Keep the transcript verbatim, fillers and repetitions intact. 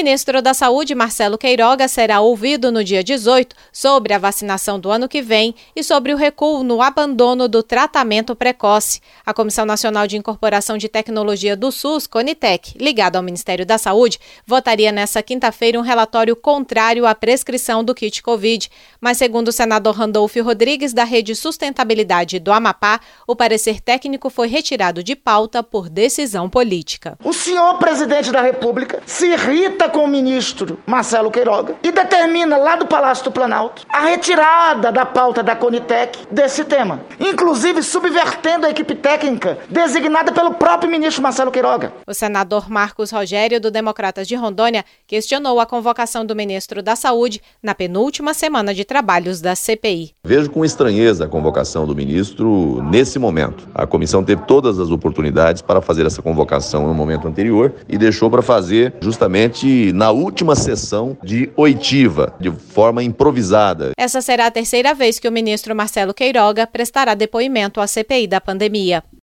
ministro da Saúde, Marcelo Queiroga, será ouvido no dia dezoito sobre a vacinação do ano que vem e sobre o recuo no abandono do tratamento precoce. A Comissão Nacional de Incorporação de Tecnologia do SUS, CONITEC, ligada ao Ministério da Saúde, votaria nesta quinta-feira um relatório contrário à prescrição do kit Covid. Mas, segundo o senador Randolfo Rodrigues, da Rede Sustentabilidade do Amapá, o parecer técnico foi retirado de pauta por decisão política. O senhor presidente da República se irrita com o ministro Marcelo Queiroga e determina lá do Palácio do Planalto a retirada da pauta da CONITEC desse tema, inclusive subvertendo a equipe técnica designada pelo próprio ministro Marcelo Queiroga. O senador Marcos Rogério, do Democratas de Rondônia, questionou a convocação do ministro da Saúde na penúltima semana de trabalhos da C P I. Vejo com estranheza a convocação do ministro nesse momento. A comissão teve todas as oportunidades para fazer essa convocação no momento anterior e deixou para fazer justamente na última sessão de oitiva, de forma improvisada. Essa será a terceira vez que o ministro Marcelo Queiroga prestará depoimento à C P I da pandemia.